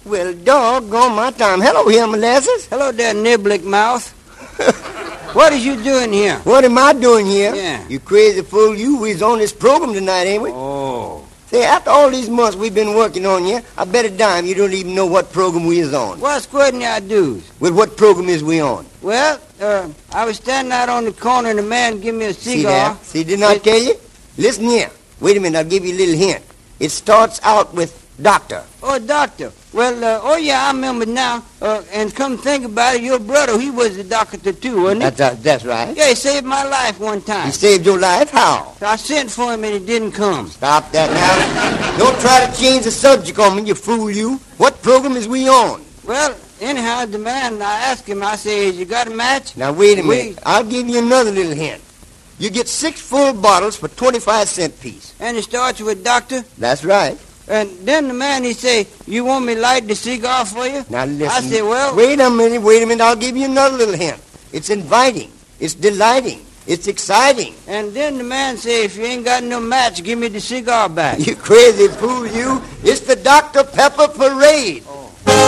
Well, doggone my time. Hello here, Molasses. Hello there, Niblick Mouth. What is you doing here? What am I doing here? Yeah. You crazy fool, you. We's on this program tonight, ain't we? Oh. Say, after all these months we've been working on you, I bet a dime you don't even know what program we is on. What's squirting your dues? Well, what program is we on? Well, I was standing out on the corner and a man give me a cigar. See there? See, didn't I tell you? Listen here. Wait a minute, I'll give you a little hint. It starts out with doctor. Oh, doctor. Well, I remember now. And come think about it, your brother, he was a doctor too, wasn't he? That's right. Yeah, he saved my life one time. He saved your life? How? So I sent for him and he didn't come. Stop that now. Don't try to change the subject on me, you fool, you. What program is we on? Well, anyhow, the man, I asked him, I said, you got a match? Now, wait a minute. I'll give you another little hint. You get 6 full bottles for 25-cent piece. And it starts with doctor? That's right. And then the man, he say, you want me to light the cigar for you? Now, listen. I said, well... Wait a minute. I'll give you another little hint. It's inviting. It's delighting. It's exciting. And then the man say, if you ain't got no match, give me the cigar back. You crazy fool, you. It's the Dr. Pepper Parade. Oh.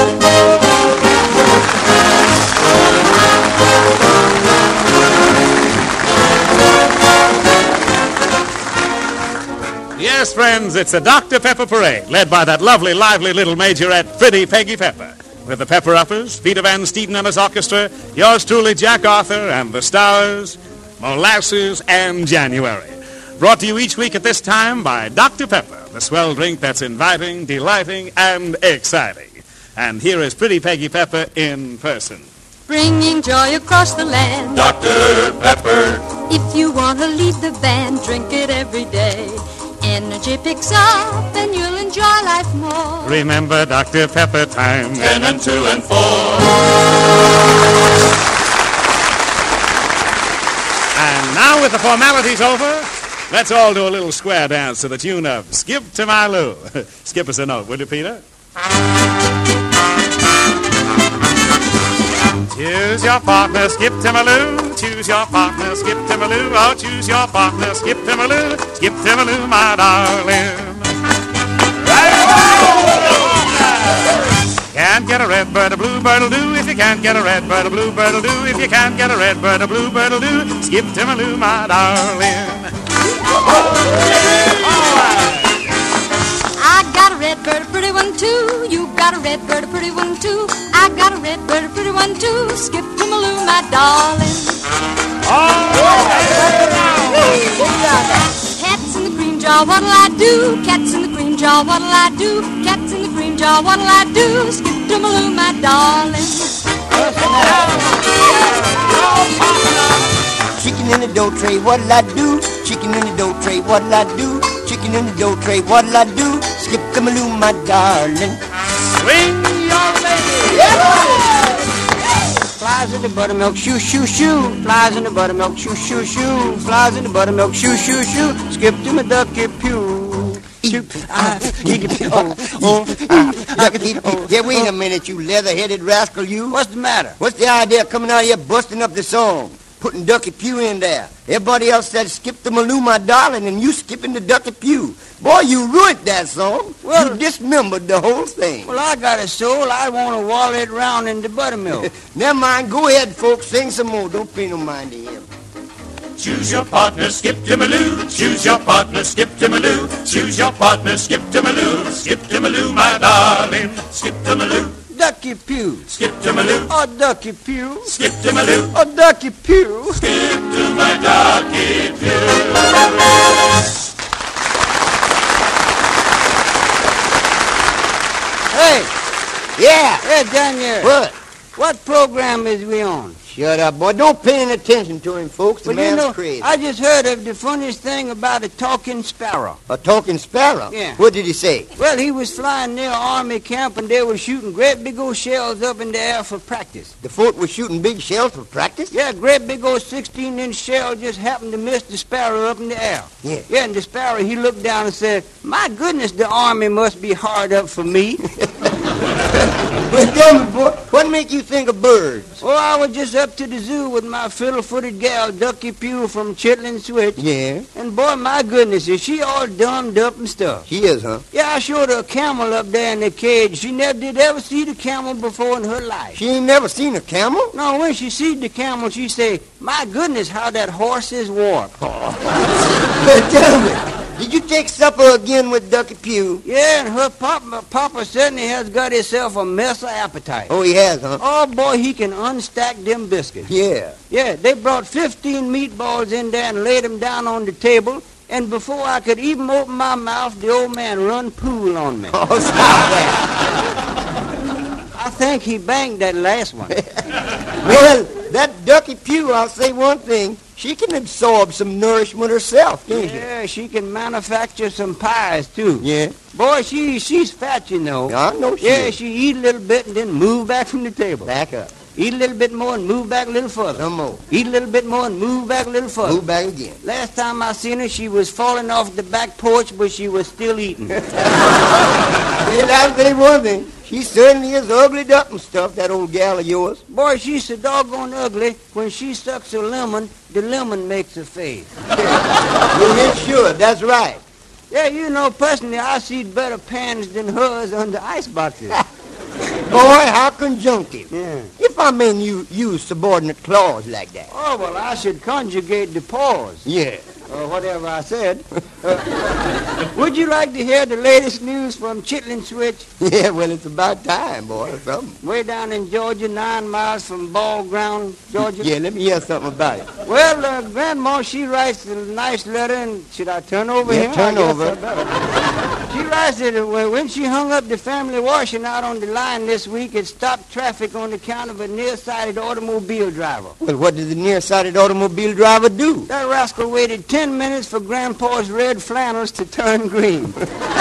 Yes, friends, it's the Dr. Pepper Parade, led by that lovely, lively little majorette, Pretty Peggy Pepper. With the Pepper-Uppers, Peter Van Steeden and his orchestra, yours truly, Jack Arthur, and the stars, Molasses and January. Brought to you each week at this time by Dr. Pepper, the swell drink that's inviting, delighting, and exciting. And here is Pretty Peggy Pepper in person. Bringing joy across the land. Dr. Pepper. If you want to lead the band, drink it every day. Energy picks up and you'll enjoy life more. Remember Dr. Pepper time. 10 and 2 and 4. And now with the formalities over, let's all do a little square dance to the tune of Skip to My Lou. Skip us a note, will you, Peter? Choose your partner, skip to my Lou. Choose your partner, skip to my Lou. Oh, choose your partner, skip to my Lou. Skip to my Lou, my darling. Can't get a red bird, a blue bird'll do. If you can't get a red bird, a blue bird'll do. If you can't get a red bird, a blue bird'll do. Skip to my Lou, my darling. I got a red bird, a pretty one too. You got a red bird, a pretty one too. I got a red bird, a pretty one too. Skip to my Lou, my darling. Cats in the cream jar, what'll I do? Cats in the cream jar, what'll I do? Cats in the cream jar, what'll I do? Skip to my Lou, my darling. Chicken in the dough tray, what'll I do? Chicken in the dough tray, what'll I do? Chicken in the dough tray, what'll I do? Skip to my Lou, my darling. Swing your lady. Flies in the buttermilk, shoo, shoo, shoo. Flies in the buttermilk, shoo, shoo, shoo. Flies in the buttermilk, shoo, shoo, shoo. Skip to my ducky pew. Yeah, wait a minute, you leather-headed rascal, you. What's the matter? What's the idea of coming out here busting up the song? Putting Ducky Pew in there. Everybody else said skip to my Lou, my darling, and you skipping the Ducky Pew. Boy, you ruined that song. Well, you dismembered the whole thing. Well, I got a soul. I want to wallow it around in the buttermilk. Never mind. Go ahead, folks. Sing some more. Don't pay no mind to him. Choose your partner, skip to my Lou. Choose your partner, skip to my Lou. Choose your partner, skip to my Lou. Skip to my Lou, my darling. Skip to my Lou. Ducky Pew. Skip to my Lou. Oh, Ducky Pew. Skip to my Lou. Oh, Ducky Pew. Skip to my Ducky Pew. Hey. Yeah. Hey, Daniel. What program is we on? Shut up, boy. Don't pay any attention to him, folks. The man's crazy. I just heard of the funniest thing about a talking sparrow. A talking sparrow? Yeah. What did he say? Well, he was flying near army camp, and they were shooting great big old shells up in the air for practice. The folk was shooting big shells for practice? Yeah, great big old 16-inch shell just happened to miss the sparrow up in the air. Yeah. Yeah, and the sparrow, he looked down and said, my goodness, the army must be hard up for me. Well, tell me, boy, what make you think of birds? Oh, I was just up to the zoo with my fiddle-footed gal, Ducky Pugh from Chitlin Switch. Yeah. And boy, my goodness, is she all dummed up and stuff. She is, huh? Yeah, I showed her a camel up there in the cage. She never did ever see the camel before in her life. She ain't never seen a camel? No, when she seed the camel, she say, my goodness, how that horse is warped. Well, tell me, did you take supper again with Ducky Pugh? Yeah, and her papa certainly has got himself a mess of appetite. Oh, he has, huh? Oh, boy, he can unstack them biscuits. Yeah. Yeah, they brought 15 meatballs in there and laid them down on the table, and before I could even open my mouth, the old man run pool on me. Oh, stop that. I think he banged that last one. Well, that Ducky Pugh, I'll say one thing. She can absorb some nourishment herself, can't she? Yeah, she can manufacture some pies, too. Yeah. Boy, she's fat, you know. I know she Yeah, is. she eat a little bit and then move back from the table. Back up. Eat a little bit more and move back a little further. Some more. Eat a little bit more and move back a little further. Move back again. Last time I seen her, she was falling off the back porch, but she was still eating. Well, I'll say one thing. She certainly is ugly duck and stuff, that old gal of yours. Boy, she's so doggone ugly. When she sucks a lemon, the lemon makes a face. Yeah, sure, that's right. Yeah, you know, personally, I see better pans than hers on the ice boxes. Boy, how conjunctive. Yeah. If I mean you use subordinate clause like that. Oh, well, I should conjugate the pause. Yeah. Or whatever I said. Would you like to hear the latest news from Chitlin Switch? Yeah, well, it's about time, boy, or something. Way down in Georgia, 9 miles from Ball Ground, Georgia. Yeah, let me hear something about it. Well, Grandma, she writes a nice letter, and should I turn over Yeah, here? turn I guess over. I better. She writes that when she hung up the family washing out on the line this week, it stopped traffic on account of a nearsighted automobile driver. Well, what did the nearsighted automobile driver do? That rascal waited 10 minutes for Grandpa's red flannels to turn green.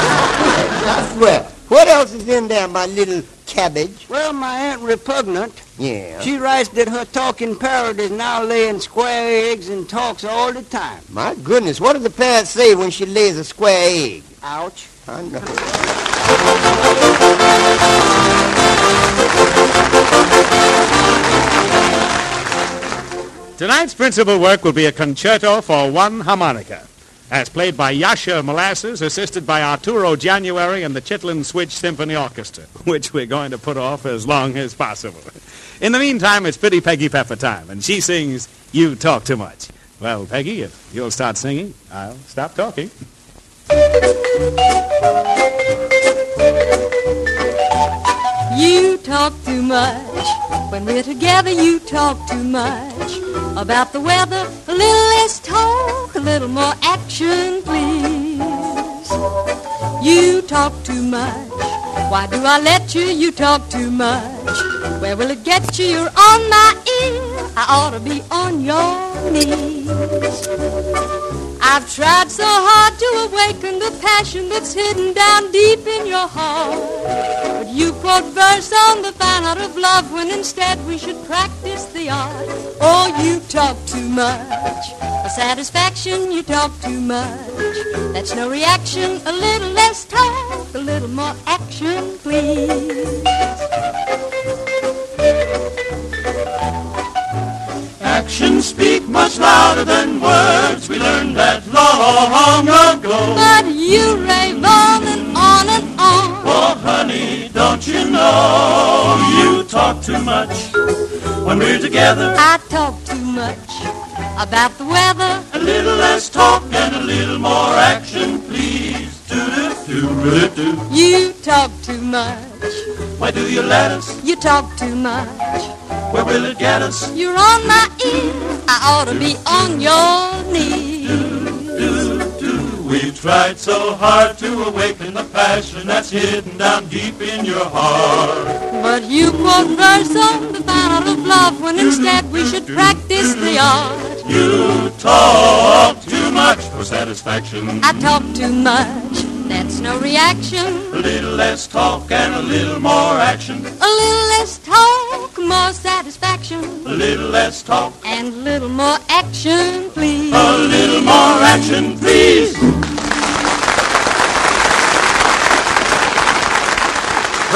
I swear. What else is in there, my little cabbage? Well, my Aunt Repugnant, Yeah. she writes that her talking parrot is now laying square eggs and talks all the time. My goodness, what does the parrot say when she lays a square egg? Ouch. I know. Tonight's principal work will be a concerto for one harmonica, as played by Yasha Molasses, assisted by Arturo January and the Chitlin Switch Symphony Orchestra, which we're going to put off as long as possible. In the meantime, it's Pretty Peggy Pepper time, and she sings You Talk Too Much. Well, Peggy, if you'll start singing, I'll stop talking. You talk too much. When we're together, you talk too much. About the weather, a little less talk, a little more action, please. You talk too much. Why do I let you? You talk too much. Where will it get you? You're on my ear. I ought to be on your knees. I've tried so hard to awaken the passion that's hidden down deep in your heart. But you quote verse on the fine art of love when instead we should practice the art. Oh, you talk too much. A satisfaction, you talk too much. That's no reaction, a little less talk, a little more action, please. Actions speak much louder than words. We learned that long ago. But you rave on and on and on. Oh, honey, don't you know you talk too much when we're together? I talk too much about the weather. A little less talk and a little more action, please. Do-do-do-do-do. You talk too much. Why do you let us? You talk too much. Where will it get us? You're on my ear. I ought to be on your knees. Do-do. We've tried so hard to awaken the passion that's hidden down deep in your heart. But you quote verse on the fine art of love when instead we should practice the art. You talk too much for satisfaction. I talk too much. That's no reaction. A little less talk and a little more action. A little less talk, more satisfaction. A little less talk, And a little more action, please. a little more action, please.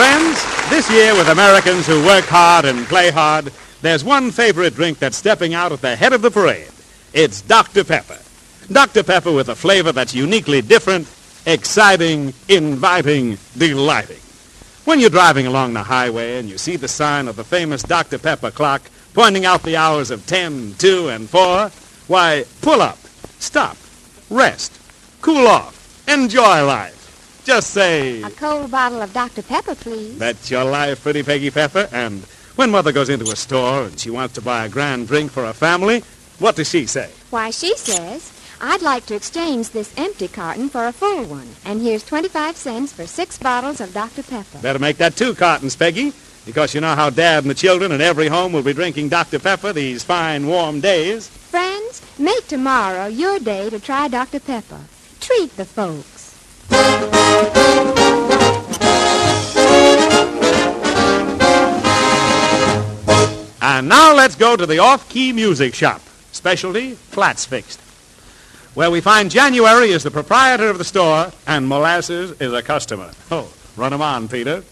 Friends, this year with Americans who work hard and play hard, there's one favorite drink that's stepping out at the head of the parade. It's Dr. Pepper. Dr. Pepper with a flavor that's uniquely different, exciting, inviting, delighting. When you're driving along the highway and you see the sign of the famous Dr. Pepper clock pointing out the hours of 10, 2, and 4, why, pull up, stop, rest, cool off, enjoy life. Just say... A cold bottle of Dr. Pepper, please. That's your life, pretty Peggy Pepper. And when Mother goes into a store and she wants to buy a grand drink for her family, what does she say? Why, she says, I'd like to exchange this empty carton for a full one. And here's 25 cents for 6 bottles of Dr. Pepper. Better make that 2 cartons, Peggy, because you know how Dad and the children in every home will be drinking Dr. Pepper these fine, warm days. Friends, make tomorrow your day to try Dr. Pepper. Treat the folks. And now let's go to the off-key music shop, specialty Flats Fixed, where we find January is the proprietor of the store and Molasses is a customer. Oh, run 'em on, Peter.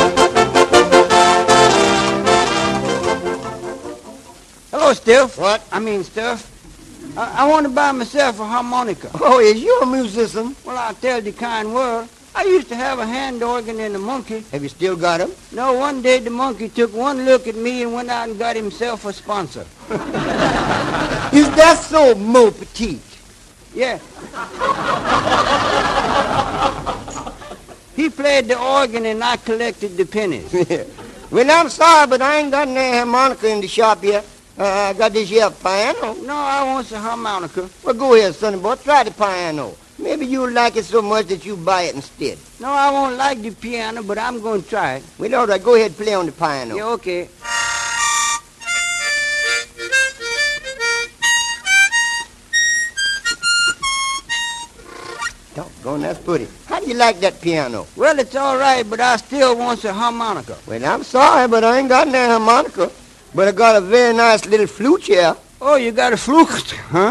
Hello, Stiff. What? Stuff. I want to buy myself a harmonica. Oh, is you a musician? Well, I'll tell the kind word. I used to have a hand organ and a monkey. Have you still got him? No, one day the monkey took one look at me and went out and got himself a sponsor. Is that so, Mo Petite? Yeah. He played the organ and I collected the pennies. Well, I'm sorry, but I ain't got no harmonica in the shop here. I got this here piano. No, I want a harmonica. Well, go ahead, sonny boy. Try the piano. Maybe you'll like it so much that you buy it instead. No, I won't like the piano, but I'm going to try it. Well, all right, go ahead and play on the piano. Yeah, okay. Doggone, that's pretty. How do you like that piano? Well, it's all right, but I still want a harmonica. Well, I'm sorry, but I ain't got no harmonica. But I got a very nice little flute here. Oh, you got a flute, huh?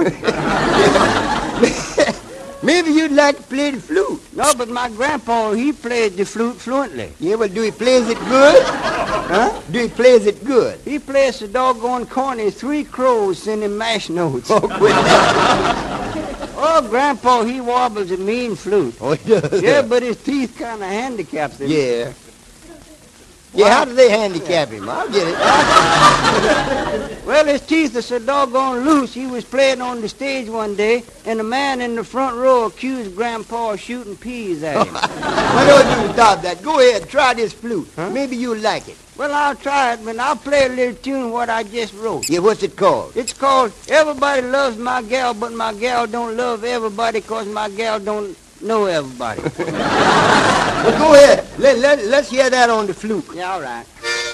Maybe you'd like to play the flute. No, but my grandpa, he played the flute fluently. Yeah, well, do he plays it good? Huh? Do he plays it good? He plays the doggone corny 3 crows sending mash notes. Oh, quit that. Oh, Grandpa, he warbles a mean flute. Oh, he does? Yeah, but his teeth kind of handicaps him. Yeah. Yeah, how do they handicap him? I'll get it. Well, his teeth are so doggone loose, he was playing on the stage one day, and a man in the front row accused Grandpa of shooting peas at him. Why don't you stop that? Go ahead, try this flute. Huh? Maybe you'll like it. Well, I'll try it, but I'll play a little tune what I just wrote. Yeah, what's it called? It's called Everybody Loves My Gal, but My Gal Don't Love Everybody 'cause My Gal Don't know everybody. Well, go ahead. Let's hear that on the flute. Yeah, all right.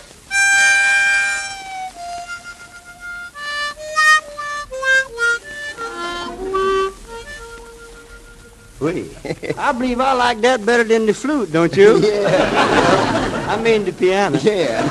I believe I like that better than the flute, don't you? Yeah. I mean the piano. Yeah.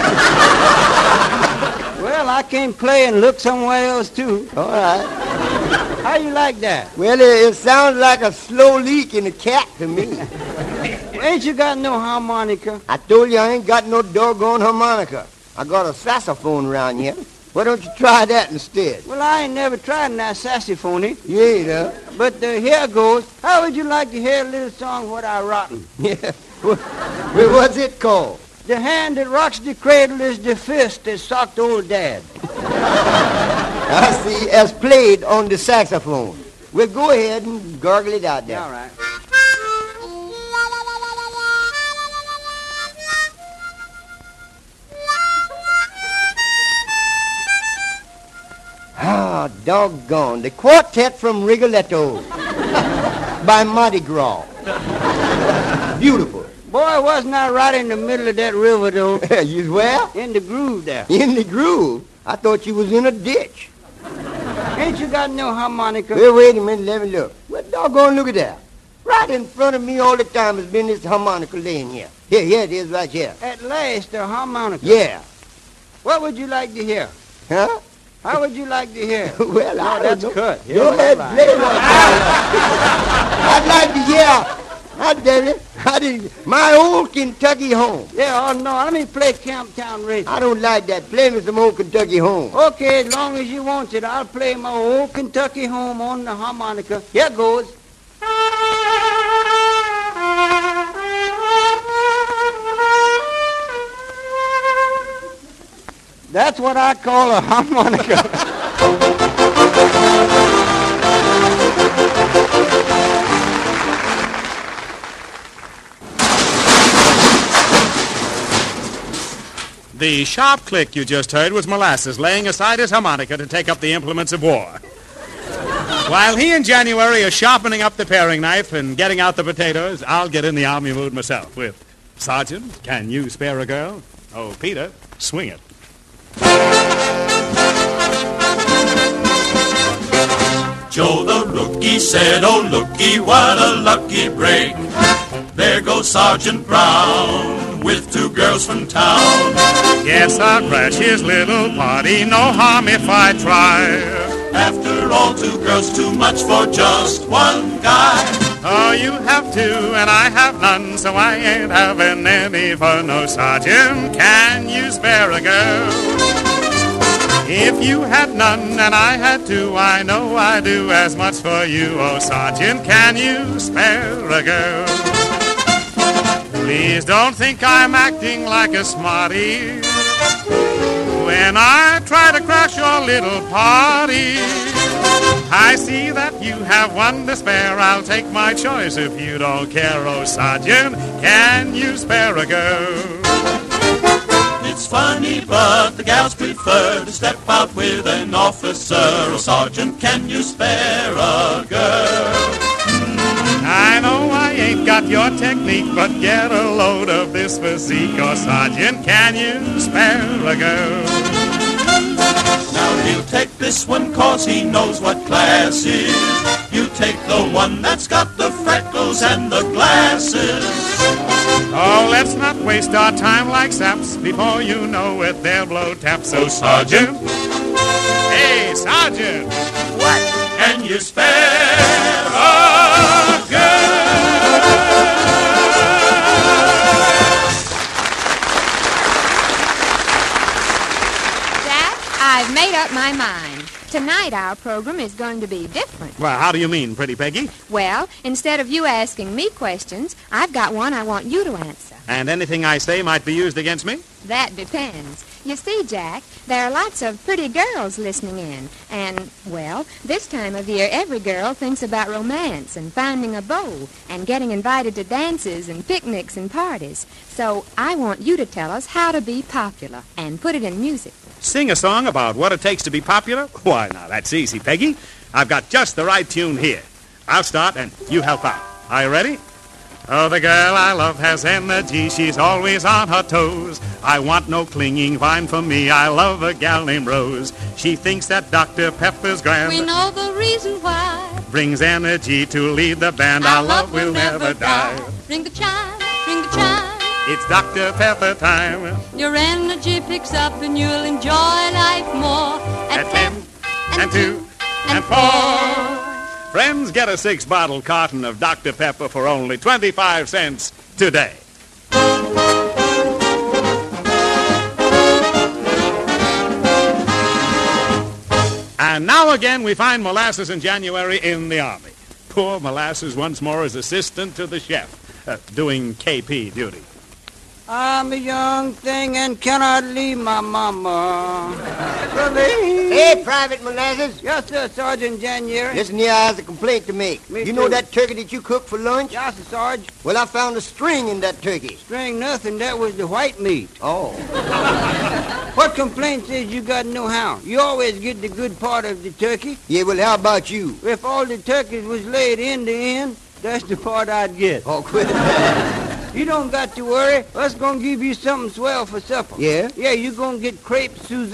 Well, I can play and look somewhere else, too. All right. How you like that? Well, it sounds like a slow leak in a cat to me. Ain't you got no harmonica? I told you I ain't got no doggone harmonica. I got a saxophone around here. Why don't you try that instead? Well, I ain't never tried that saxophone. You ain't, huh? But here goes. How would you like to hear a little song what I rotten? Yeah. Well, what's it called? The hand that rocks the cradle is the fist that socked old Dad. I see, as played on the saxophone. Well, go ahead and gargle it out there. Yeah, all right. Ah, doggone. The Quartet from Rigoletto by Mardi Gras. Beautiful. Boy, wasn't I right in the middle of that river, though? You where? In the groove there. In the groove? I thought you was in a ditch. Ain't you got no harmonica? Well, wait a minute, let me look. Well, doggone, look at that. Right in front of me all the time has been this harmonica laying here. Here it is right here. At last, the harmonica. Yeah. What would you like to hear? Huh? How would you like to hear? Well, no, I that's don't know. cut. Go ahead, play one. I'd like to hear I tell you, I did my old Kentucky home. Yeah, oh, no, let me play Camptown Racing. I don't like that. Play me some old Kentucky home. Okay, as long as you want it, I'll play my old Kentucky home on the harmonica. Here goes. That's what I call a harmonica. The sharp click you just heard was Molasses laying aside his harmonica to take up the implements of war. While he and January are sharpening up the paring knife and getting out the potatoes, I'll get in the army mood myself with Sergeant, can you spare a girl? Oh, Peter, swing it. Joe the rookie said, oh, looky, what a lucky break. There goes Sergeant Brown with 2 girls from town. Yes, I'll crash his little party, no harm if I try. After all, 2 girls too much for just one guy. Oh, you have 2 and I have none, so I ain't having any fun. No, Sergeant, can you spare a girl? If you had none and I had 2, I know I'd do as much for you. Oh, Sergeant, can you spare a girl? Please don't think I'm acting like a smarty when I try to crash your little party. I see that you have 1 to spare. I'll take my choice if you don't care. Oh, Sergeant, can you spare a girl? It's funny, but the gals prefer to step out with an officer. Oh, Sergeant, can you spare a girl? I know I ain't got your technique, but get a load of this physique. Oh, Sergeant, can you spare a girl? Now he'll take this one 'cause he knows what class is. You take the one that's got the freckles and the glasses. Oh, let's not waste our time like saps. Before you know it, they'll blow taps. Oh, Sergeant. Hey, Sergeant. What? Can you spare a girl? Jack, I've made up my mind. Tonight our program is going to be different. Well, how do you mean, Pretty Peggy? Well, instead of you asking me questions, I've got one I want you to answer. And anything I say might be used against me? That depends. You see, Jack, there are lots of pretty girls listening in. And, well, this time of year, every girl thinks about romance and finding a beau and getting invited to dances and picnics and parties. So I want you to tell us how to be popular and put it in music. Sing a song about what it takes to be popular? Why, now, that's easy, Peggy. I've got just the right tune here. I'll start, and you help out. Are you ready? Oh, the girl I love has energy. She's always on her toes. I want no clinging vine for me. I love a gal named Rose. She thinks that Dr. Pepper's grand. We know the reason why. Brings energy to lead the band. Our love will never die. Ring the chime, ring the chime. It's Dr. Pepper time. Your energy picks up and you'll enjoy life more. At 10 and 2 and 4. Friends, get a 6-bottle carton of Dr. Pepper for only 25 cents today. And now again we find Molasses in January in the Army. Poor Molasses once more is assistant to the chef, doing KP duty. I'm a young thing and cannot leave my mama. Hey, Private Molasses. Yes, sir, Sergeant January. Listen here, I have a complaint to make. Me You know too. that turkey that you cooked for lunch? Yes, sir, Sarge. Well, I found a string in that turkey. String nothing, that was the white meat. Oh. What complaint says you got no how? You always get the good part of the turkey. Yeah, well, how about you? If all the turkeys was laid end to end, that's the part I'd get. Oh, quit. You don't got to worry. Us gonna give you something swell for supper. Yeah? Yeah, you gonna get crepe Suzettes.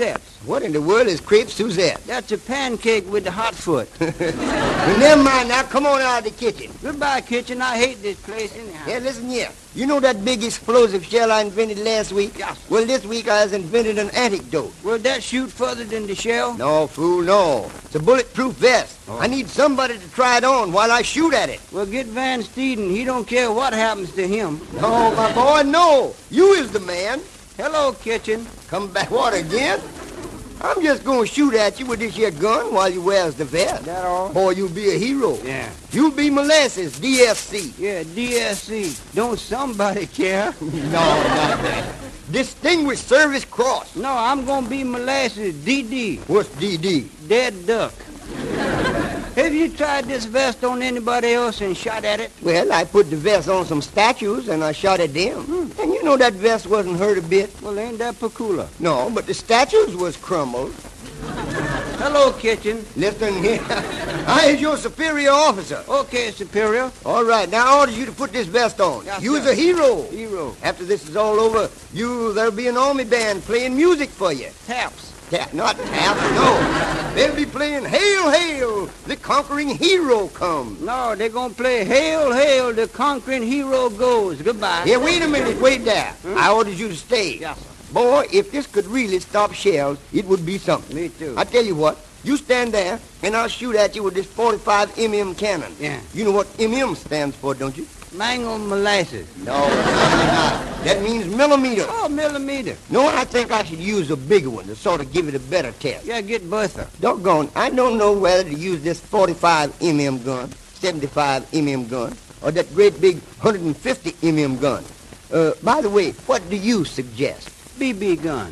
What in the world is crepe Suzette? That's a pancake with the hot foot. Well, never mind now. Come on out of the kitchen. Goodbye, kitchen. I hate this place anyhow. Yeah, listen here. You know that big explosive shell I invented last week? Yes. Well, this week I has invented an antidote. Will that shoot further than the shell? No, fool, no. It's a bulletproof vest. Oh. I need somebody to try it on while I shoot at it. Well, get Van Steeden. He don't care what happens to him. No, my boy, no. You is the man. Hello, kitchen. Come back, what, again? I'm just going to shoot at you with this here gun while you wears the vest. That all? Boy, you'll be a hero. Yeah. You'll be Molasses, DSC. Yeah, DSC. Don't somebody care? No, not that. Distinguished Service Cross. No, I'm going to be Molasses, DD. What's DD? Dead duck. Have you tried this vest on anybody else and shot at it? Well, I put the vest on some statues and I shot at them. And you know that vest wasn't hurt a bit. Well, ain't that peculiar? No, but the statues was crumbled. Hello, kitchen. Listen here. I is your superior officer. Okay, Superior. All right, now I order you to put this vest on. Yes, you sir. is a hero. Hero. After this is all over, there'll be an army band playing music for you. Taps. Not tap, no. They'll be playing Hail, Hail, the conquering hero comes. No, they're going to play Hail, Hail, the conquering hero goes. Goodbye. Here, wait a minute, wait there. I ordered you to stay. Yes, sir. Boy, if this could really stop shells, it would be something. Me too. I tell you what, you stand there, and I'll shoot at you with this 45 mm cannon. Yeah. You know what MM stands for, don't you? Mango molasses. No, that means millimeter. Oh, millimeter. No, I think I should use a bigger one to sort of give it a better test. Yeah, get Bertha. Doggone, I don't know whether to use this 45 mm gun, 75 mm gun, or that great big 150 mm gun. By the way, what do you suggest? BB gun.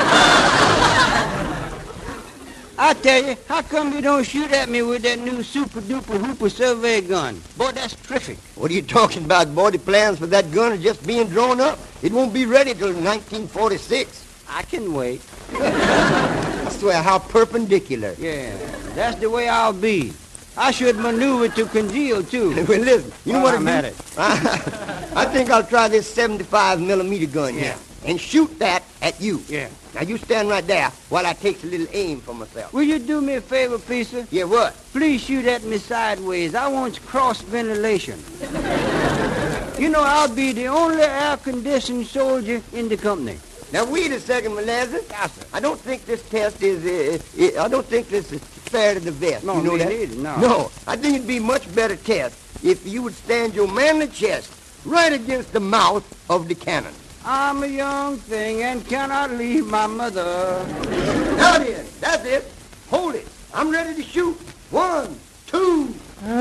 I tell you, how come you don't shoot at me with that new super-duper hooper survey gun? Boy, that's terrific. What are you talking about, boy? The plans for that gun are just being drawn up. It won't be ready till 1946. I can wait. I swear, how perpendicular. Yeah, that's the way I'll be. I should maneuver to congeal, too. Well, listen, you know what I'm at it. I think I'll try this 75 millimeter gun here and shoot that at you. Yeah. Now, you stand right there while I take a little aim for myself. Will you do me a favor, please, sir? Yeah, what? Please shoot at me sideways. I want cross ventilation. You know, I'll be the only air-conditioned soldier in the company. Now, wait a second, Molasses. Yes, sir. I don't think this test is, I don't think this is fair to the vest. No, you know me that? neither, no. No, I think it'd be a much better test if you would stand your manly chest right against the mouth of the cannon. I'm a young thing and cannot leave my mother. Now then, that's it. Hold it. I'm ready to shoot. 1, 2.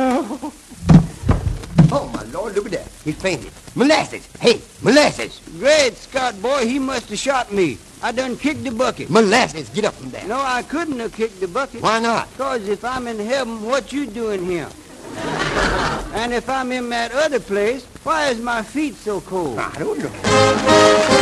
Oh, my Lord, look at that. He fainted. Molasses. Hey, Molasses. Great Scott, boy, he must have shot me. I done kicked the bucket. Molasses, get up from there. No, I couldn't have kicked the bucket. Why not? Because if I'm in heaven, what you doing here? And if I'm in that other place, why is my feet so cold? I don't know.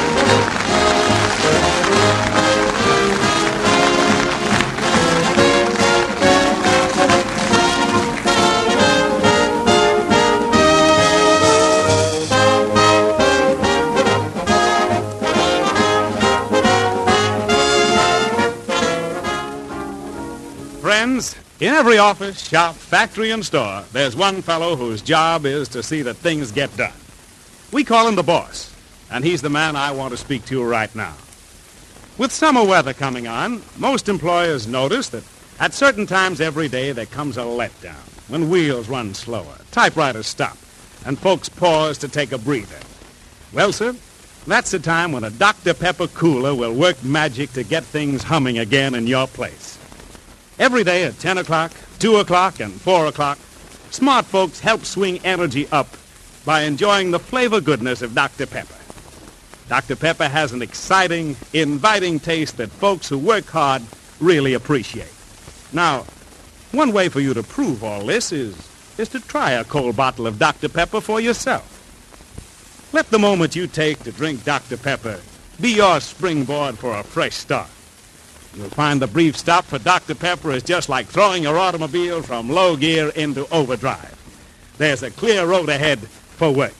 Friends, in every office, shop, factory, and store, there's one fellow whose job is to see that things get done. We call him the boss, and he's the man I want to speak to right now. With summer weather coming on, most employers notice that at certain times every day there comes a letdown when wheels run slower, typewriters stop, and folks pause to take a breather. Well, sir, that's the time when a Dr. Pepper cooler will work magic to get things humming again in your place. Every day at 10 o'clock, 2 o'clock, and 4 o'clock, smart folks help swing energy up by enjoying the flavor goodness of Dr. Pepper. Dr. Pepper has an exciting, inviting taste that folks who work hard really appreciate. Now, one way for you to prove all this is to try a cold bottle of Dr. Pepper for yourself. Let the moment you take to drink Dr. Pepper be your springboard for a fresh start. You'll find the brief stop for Dr. Pepper is just like throwing your automobile from low gear into overdrive. There's a clear road ahead for work.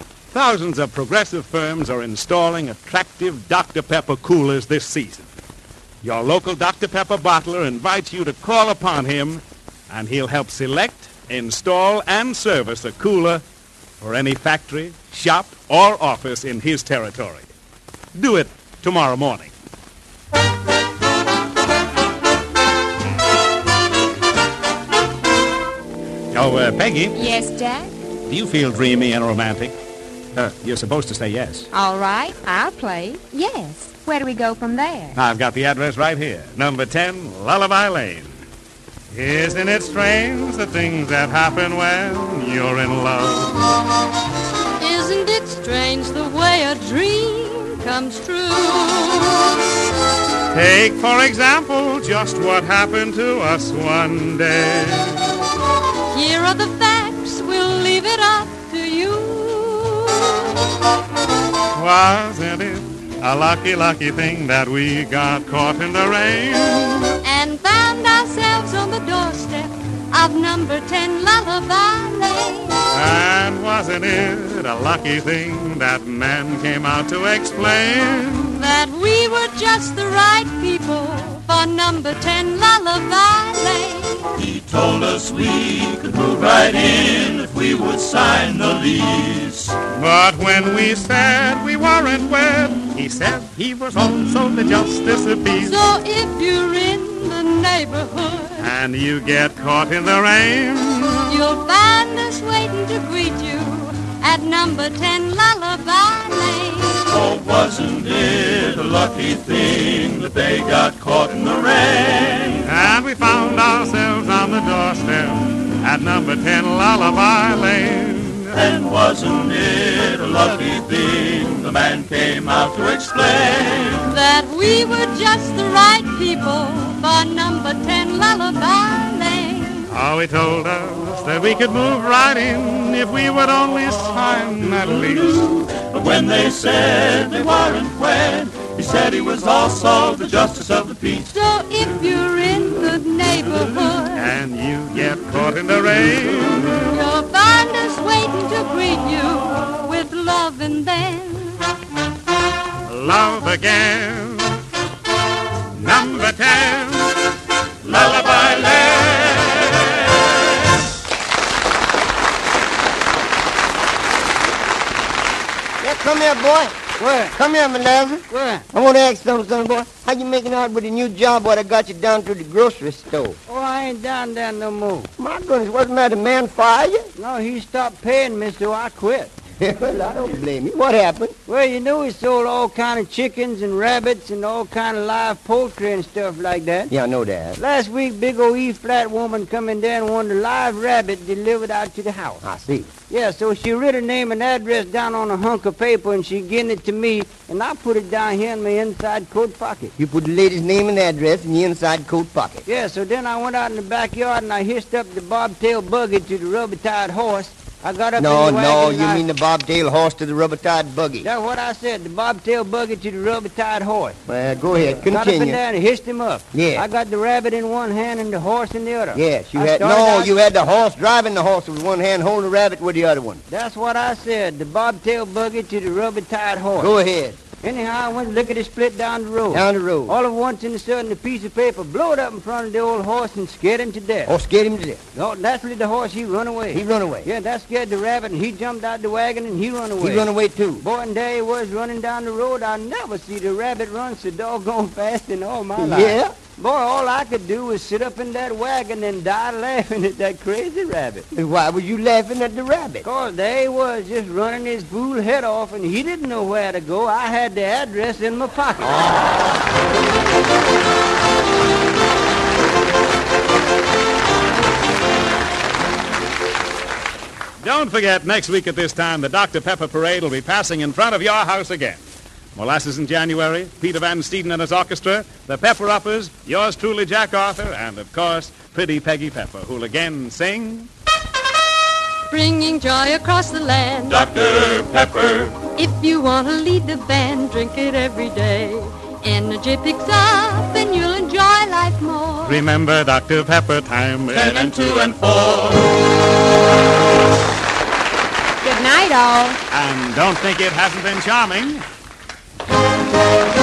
Thousands of progressive firms are installing attractive Dr. Pepper coolers this season. Your local Dr. Pepper bottler invites you to call upon him, and he'll help select, install, and service a cooler for any factory, shop, or office in his territory. Do it tomorrow morning. Oh, Peggy, Yes, Jack? do you feel dreamy and romantic? You're supposed to say yes. All right, I'll play. Yes. Where do we go from there? I've got the address right here. Number 10, Lullaby Lane. Isn't it strange the things that happen when you're in love? Isn't it strange the way a dream comes true? Take, for example, just what happened to us one day. Here are the facts, we'll leave it up to you. Wasn't it a lucky, lucky thing that we got caught in the rain? And found ourselves on the doorstep of number 10 Lullaby Lane. And wasn't it a lucky thing that man came out to explain? That we were just the right people for number 10 Lullaby Lane. He told us we could move right in if we would sign the lease. But when we said we weren't wed, he said he was also the justice of peace. So if you're in the neighborhood, And you get caught in the rain, you'll find us waiting to greet you at number 10 Lullaby Lane. Oh, wasn't it a lucky thing that they got caught in the rain? and we found ourselves on the doorstep at number 10 Lullaby Lane. And wasn't it a lucky thing the man came out to explain? That we were just the right people for number 10 Lullaby Lane. Oh, he told us that we could move right in if we would only sign that lease. But when they said they weren't wed, he said he was also the justice of the peace. So if you're in the neighborhood, And you get caught in the rain, you'll find us waiting to greet you with love and then love again. Number 10, Lullaby Land. Yeah, come here, boy. Where? Come here, Malazar. Where? I want to ask something, son, boy. How you making out with the new job, boy, that got you down to the grocery store? Oh, I ain't down there no more. My goodness, wasn't that a man fire you? No, he stopped paying me, so I quit. Well, I don't blame you. What happened? Well, you know, he sold all kind of chickens and rabbits and all kind of live poultry and stuff like that. Yeah, I know that. Last week, big old E-flat woman come in there and wanted a live rabbit delivered out to the house. I see. Yeah, so she writ her name and address down on a hunk of paper, and she given it to me, and I put it down here in my inside coat pocket. You put the lady's name and address in your inside coat pocket. Yeah, so then I went out in the backyard, and I hitched up the bobtail buggy to the rubber-tied horse. I got up No, in the wagon, no, and you I- mean the bobtail horse to the rubber-tied buggy. That's what I said, the bobtail buggy to the rubber-tied horse. Well, go ahead, Got up in continue. there and hitched him up. Yeah. I got the rabbit in one hand and the horse in the other. Yes, you I had, started no, out- you had the horse driving the horse with one hand, holding the rabbit with the other one. That's what I said, the bobtail buggy to the rubber-tied horse. Go ahead, Anyhow, I went lickety split down the road. down the road. All of once in a sudden, a piece of paper blowed up in front of the old horse and scared him to death. Oh, scared him to death. No, naturally the horse, he run away. He run away. Yeah, that scared the rabbit, and he jumped out the wagon, and he run away. He run away, too. Boy, and there he was running down the road. I never see the rabbit run so doggone fast in all my life. Yeah? Boy, all I could do was sit up in that wagon and die laughing at that crazy rabbit. And why were you laughing at the rabbit? 'Cause there he was, just running his fool head off, and he didn't know where to go. I had the address in my pocket. Don't forget, next week at this time, the Dr. Pepper Parade will be passing in front of your house again. Molasses in January, Peter Van Steeden and his orchestra, the Pepper Uppers, yours truly, Jack Arthur, and, of course, pretty Peggy Pepper, who'll again sing... Bringing joy across the land. Dr. Pepper, If you want to lead the band, drink it every day. Energy picks up and you'll enjoy life more. Remember Dr. Pepper time. 10 and 2 and 4. Good night, all. And don't think it hasn't been charming.